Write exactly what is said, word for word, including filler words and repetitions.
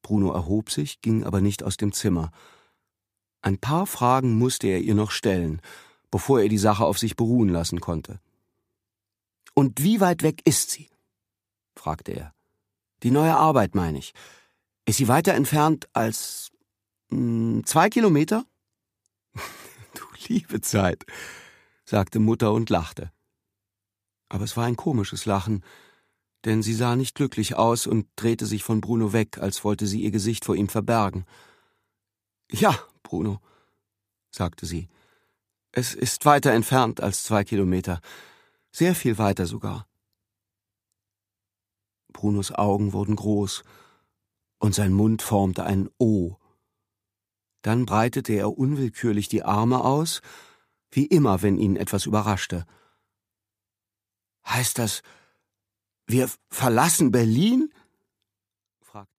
Bruno erhob sich, ging aber nicht aus dem Zimmer. Ein paar Fragen musste er ihr noch stellen, bevor er die Sache auf sich beruhen lassen konnte. »Und wie weit weg ist sie?« fragte er. »Die neue Arbeit, meine ich. Ist sie weiter entfernt als mh, zwei Kilometer?« »Du liebe Zeit«, sagte Mutter und lachte. Aber es war ein komisches Lachen, denn sie sah nicht glücklich aus und drehte sich von Bruno weg, als wollte sie ihr Gesicht vor ihm verbergen. »Ja, Bruno«, sagte sie, »es ist weiter entfernt als zwei Kilometer, sehr viel weiter sogar.« Brunos Augen wurden groß und sein Mund formte ein O. Dann breitete er unwillkürlich die Arme aus, wie immer, wenn ihn etwas überraschte. »Heißt das, wir verlassen Berlin?«